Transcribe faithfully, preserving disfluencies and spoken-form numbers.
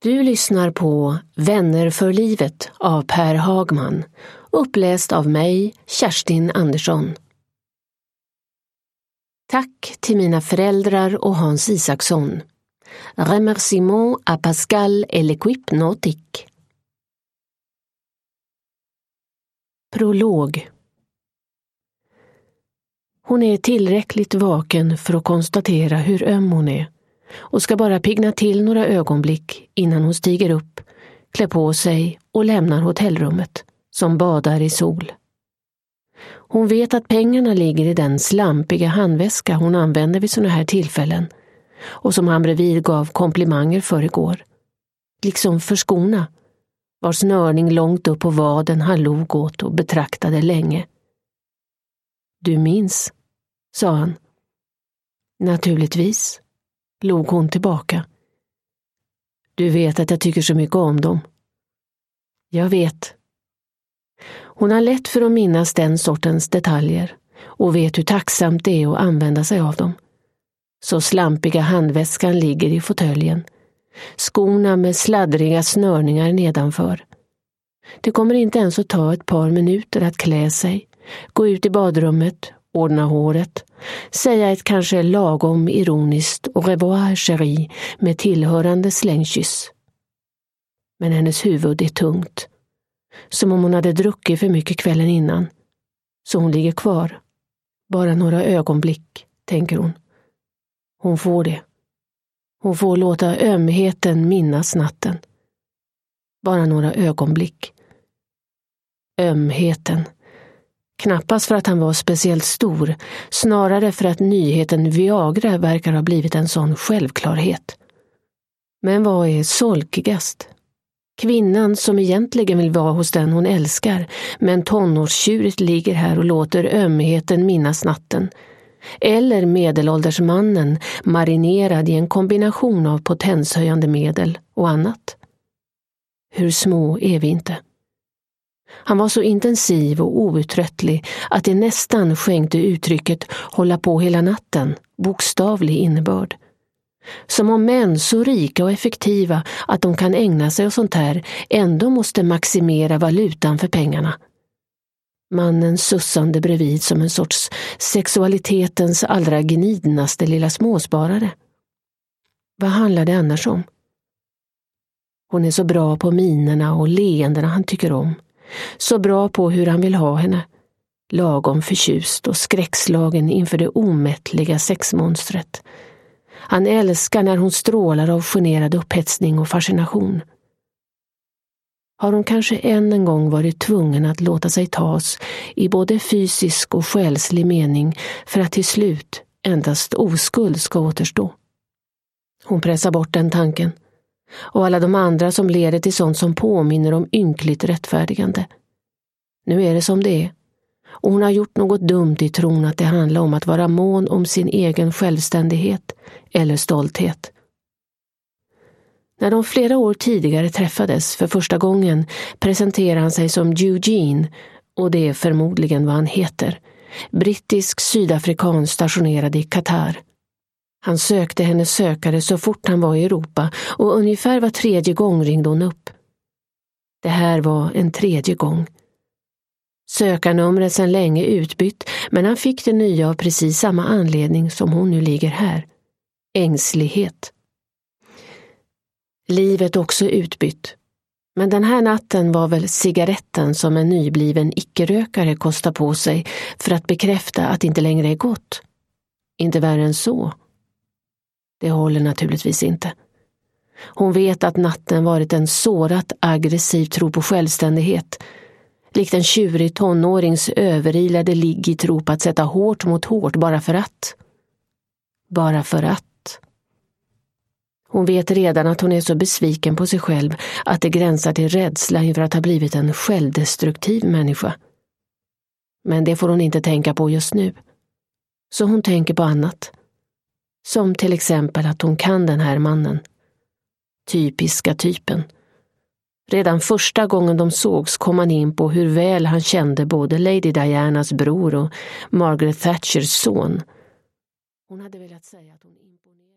Du lyssnar på Vänner för livet av Per Hagman, uppläst av mig, Kerstin Andersson. Tack till mina föräldrar och Hans Isaksson. Remerciements à Pascal et l'équipe nautique. Prolog. Hon är tillräckligt vaken för att konstatera hur öm hon är och ska bara pigna till några ögonblick innan hon stiger upp, klär på sig och lämnar hotellrummet som badar i sol. Hon vet att pengarna ligger i den slampiga handväska hon använder vid såna här tillfällen och som han bredvid gav komplimanger för igår. Liksom för skorna, var snörning långt upp på vaden han log åt och betraktade länge. Du minns, sa han. Naturligtvis, log hon tillbaka. Du vet att jag tycker så mycket om dem. Jag vet. Hon har lätt för att minnas den sortens detaljer och vet hur tacksamt det är att använda sig av dem. Så slampiga handväskan ligger i fåtöljen. Skorna med sladdriga snörningar nedanför. Det kommer inte ens att ta ett par minuter att klä sig, gå ut i badrummet, ordna håret, säga ett kanske lagom ironiskt au revoir chérie med tillhörande slängkyss. Men hennes huvud är tungt, som om hon hade druckit för mycket kvällen innan. Så hon ligger kvar. Bara några ögonblick, tänker hon. Hon får det. Hon får låta ömheten minnas natten. Bara några ögonblick. Ömheten. Knappast för att han var speciellt stor, snarare för att nyheten Viagra verkar ha blivit en sån självklarhet. Men vad är solkigast? Kvinnan som egentligen vill vara hos den hon älskar, men tonårstjuret ligger här och låter ömheten minnas natten. Eller medelålders mannen marinerad i en kombination av potenshöjande medel och annat. Hur små är vi inte? Han var så intensiv och outtröttlig att det nästan skänkte uttrycket hålla på hela natten, bokstavlig innebörd. Som om män så rika och effektiva att de kan ägna sig åt sånt här ändå måste maximera valutan för pengarna. Mannen sussande bredvid som en sorts sexualitetens allra gnidnaste lilla småsparare. Vad handlar det annars om? Hon är så bra på minerna och leendena han tycker om. Så bra på hur han vill ha henne. Lagom förtjust och skräckslagen inför det omättliga sexmonstret. Han älskar när hon strålar av generad upphetsning och fascination. Har hon kanske än en gång varit tvungen att låta sig tas i både fysisk och själslig mening för att till slut endast oskuld ska återstå? Hon pressar bort den tanken. Och alla de andra som leder till sånt som påminner om ynkligt rättfärdigande. Nu är det som det är. Och hon har gjort något dumt i tron att det handlar om att vara mån om sin egen självständighet eller stolthet. När de flera år tidigare träffades för första gången presenterade han sig som Eugene, och det är förmodligen vad han heter, brittisk sydafrikan stationerad i Qatar. Han sökte hennes sökare så fort han var i Europa och ungefär var tredje gång ringde hon upp. Det här var en tredje gång. Sökarnumret sedan länge utbytt, men han fick det nya av precis samma anledning som hon nu ligger här. Ängslighet. Livet också utbytt. Men den här natten var väl cigaretten som en nybliven icke-rökare kostar på sig för att bekräfta att det inte längre är gott. Inte värre än så. Det håller naturligtvis inte. Hon vet att natten varit en sårat aggressiv tro på självständighet. Likt en tjurig tonårings överilade ligg i tro på att sätta hårt mot hårt bara för att. Bara för att. Hon vet redan att hon är så besviken på sig själv att det gränsar till rädsla inför att ha blivit en självdestruktiv människa. Men det får hon inte tänka på just nu. Så hon tänker på annat. Som till exempel att hon kan den här mannen. Typiska typen. Redan första gången de sågs kom han in på hur väl han kände både Lady Dianas bror och Margaret Thatchers son. Hon hade velat säga att hon imponerade.